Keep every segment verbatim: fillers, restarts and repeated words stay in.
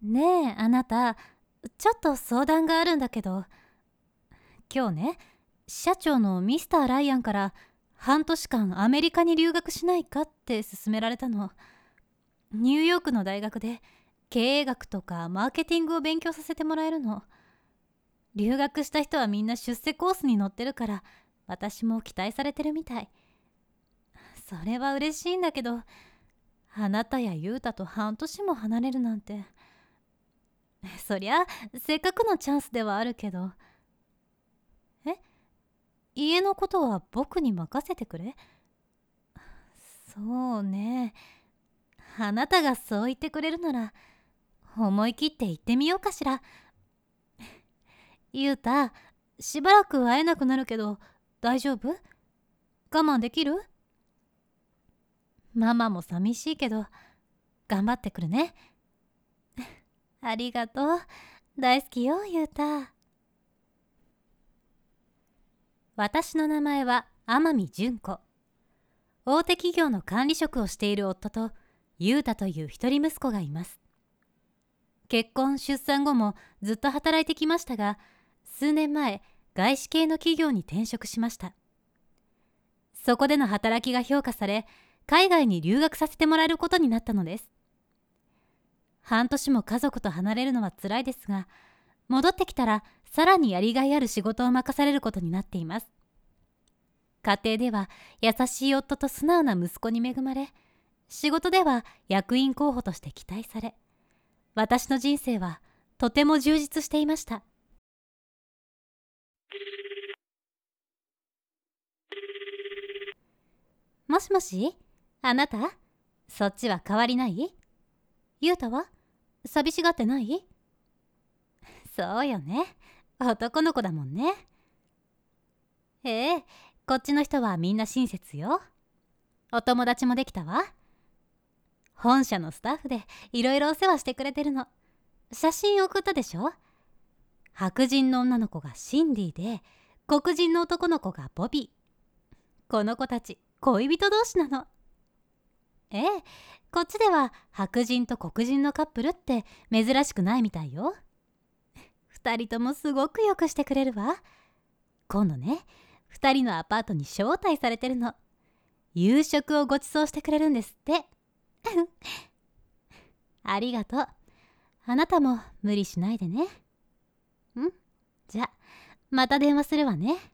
ねえ、あなた、ちょっと相談があるんだけど、今日ね、社長のミスター・ライアンから半年間アメリカに留学しないかって勧められたの。ニューヨークの大学で経営学とかマーケティングを勉強させてもらえるの。留学した人はみんな出世コースに乗ってるから、私も期待されてるみたい。それは嬉しいんだけど、あなたやユータと半年も離れるなんて。そりゃせっかくのチャンスではあるけど。え、家のことは僕に任せてくれ。そうね、あなたがそう言ってくれるなら思い切って行ってみようかしら。ユータ、しばらく会えなくなるけど大丈夫？我慢できる？ママも寂しいけど頑張ってくるね。ありがとう。大好きよ、ユータ。私の名前は天海純子。大手企業の管理職をしている夫とユータという一人息子がいます。結婚出産後もずっと働いてきましたが、数年前外資系の企業に転職しました。そこでの働きが評価され、海外に留学させてもらえることになったのです。半年も家族と離れるのは辛いですが、戻ってきたらさらにやりがいある仕事を任されることになっています。家庭では優しい夫と素直な息子に恵まれ、仕事では役員候補として期待され、私の人生はとても充実していました。もしもし、あなた、そっちは変わりない？ゆうたは寂しがってない？そうよね、男の子だもんね。ええ、こっちの人はみんな親切よ。お友達もできたわ。本社のスタッフでいろいろお世話してくれてるの。写真送ったでしょ。白人の女の子がシンディで、黒人の男の子がボビー。この子たち恋人同士なの。ええ、こっちでは白人と黒人のカップルって珍しくないみたいよ。二人ともすごくよくしてくれるわ。今度ね、二人のアパートに招待されてるの。夕食をご馳走してくれるんですってありがとう。あなたも無理しないでね。ん、じゃ、また電話するわね。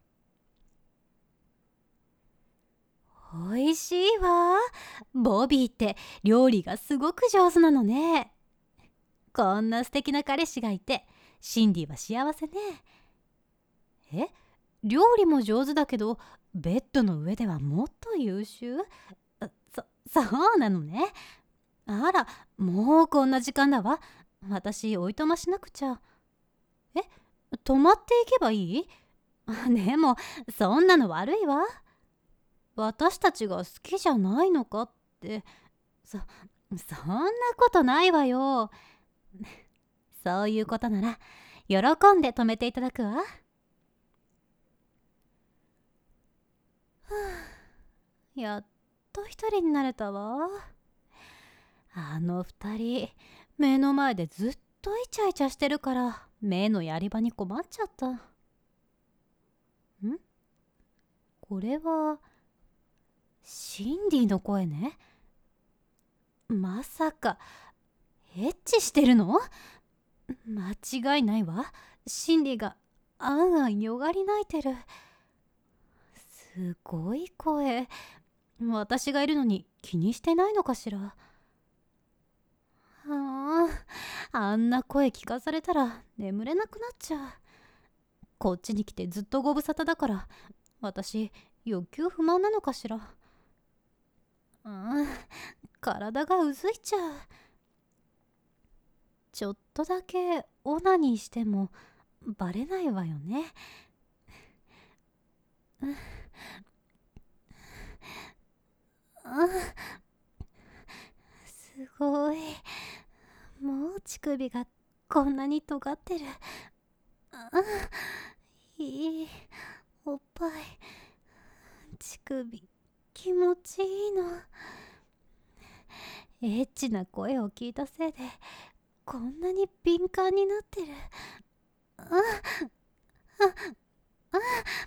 おいしいわ。ボビーって料理がすごく上手なのね。こんな素敵な彼氏がいて、シンディは幸せね。え、料理も上手だけど、ベッドの上ではもっと優秀？そ、そうなのね。あら、もうこんな時間だわ。私、おいとましなくちゃ。え、泊まっていけばいい？でも、そんなの悪いわ。私たちが好きじゃないのかって。そ、そんなことないわよ。そういうことなら、喜んで泊めていただくわ。はあ、やっと一人になれたわ。あの二人、目の前でずっとイチャイチャしてるから目のやり場に困っちゃった。ん、これはシンディの声ね。まさかエッチしてるの？間違いないわ。シンディがあんあんよがり泣いてる。すごい声。私がいるのに気にしてないのかしら。ああ、あんな声聞かされたら眠れなくなっちゃう。こっちに来てずっとご無沙汰だから、私欲求不満なのかしら。うん、体がうずいちゃう。ちょっとだけオナニーしてもバレないわよね。すごい。もう乳首がこんなに尖ってる。いいおっぱい。乳首気持ちいいの。エッチな声を聞いたせいでこんなに敏感になってる。あああ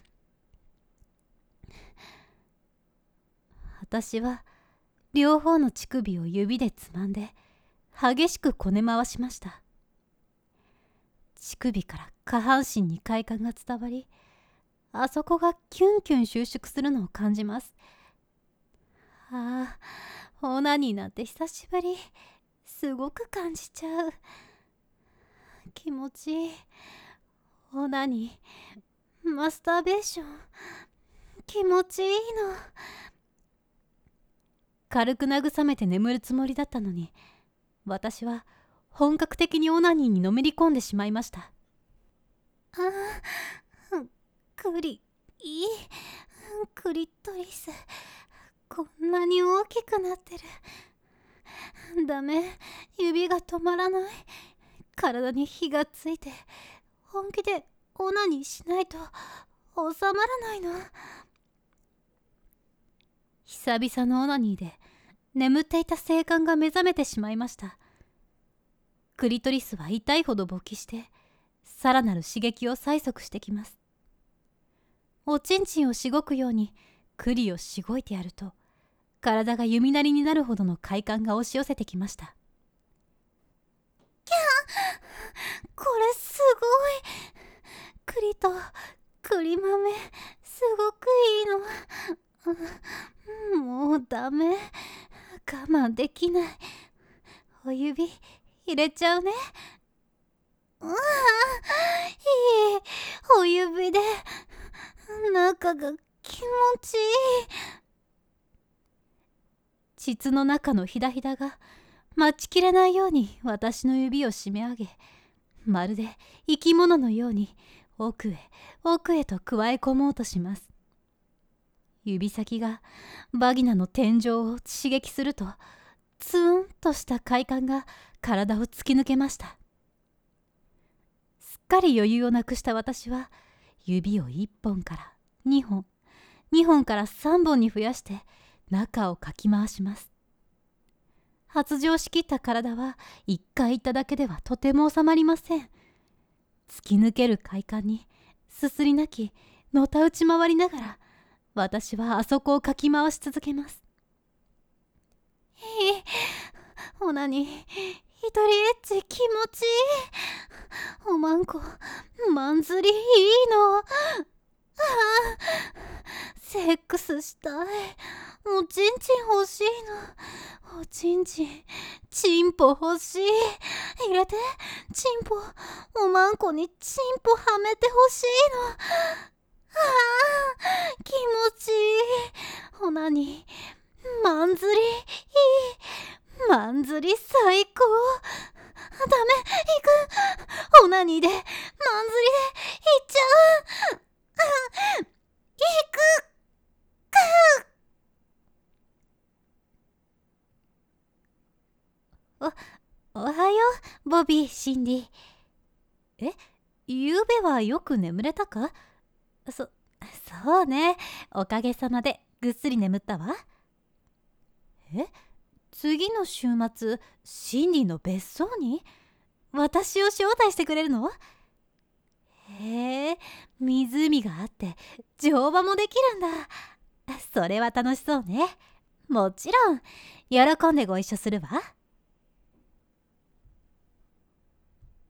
私は両方の乳首を指でつまんで激しくこね回しました。乳首から下半身に快感が伝わり、あそこがキュンキュン収縮するのを感じます。ああ、オナニーなんて久しぶり。すごく感じちゃう。気持ちいい。オナニー、マスターベーション、気持ちいいの。軽く慰めて眠るつもりだったのに、私は本格的にオナニーにのめり込んでしまいました。ああ、クリ、いい、クリトリス、こんなに大きくなってる。ダメ、指が止まらない。体に火がついて、本気でオナニーしないと収まらないの。久々のオナニーで眠っていた性感が目覚めてしまいました。クリトリスは痛いほど勃起してさらなる刺激を催促してきます。おちんちんをしごくようにクリをしごいてやると、体が弓なりになるほどの快感が押し寄せてきました。キャー、これすごい。クリとクリ豆、すごくいいの。もうダメ、我慢できない。お指入れちゃうね。うわあ、いい、お指で中が気持ちいい。膣の中のひだひだが待ちきれないように私の指を締め上げ、まるで生き物のように奥へ奥へとくわえ込もうとします。指先がバギナの天井を刺激すると、ツーンとした快感が体を突き抜けました。すっかり余裕をなくした私は、指をいっぽんからにほん、にほんからさんぼんに増やして中をかき回します。発情しきった体はいっかい行っただけではとても収まりません。突き抜ける快感にすすり泣き、のたうち回りながら、私はあそこをかき回し続けます。いい、オナニー、一人エッチ気持ちいい。おまんこ、まんずりいいの。ああ、セックスしたい。おちんちん欲しいの。おちんちん、チンポ欲しい。入れて、チンポ、おまんこにチンポはめて欲しいの。ああ、気持ちいい。オナニー、まんずりいい。まんずり最高。ダメ、行く。オナニーで、まんずりで、行っちゃう。行く。お、おはよう、ボビー、シンディ。え、ゆうべはよく眠れたか？そ、そうね。おかげさまでぐっすり眠ったわ。え、次の週末、シンディの別荘に私を招待してくれるの？へえ、湖があって乗馬もできるんだ。それは楽しそうね。もちろん、喜んでご一緒するわ。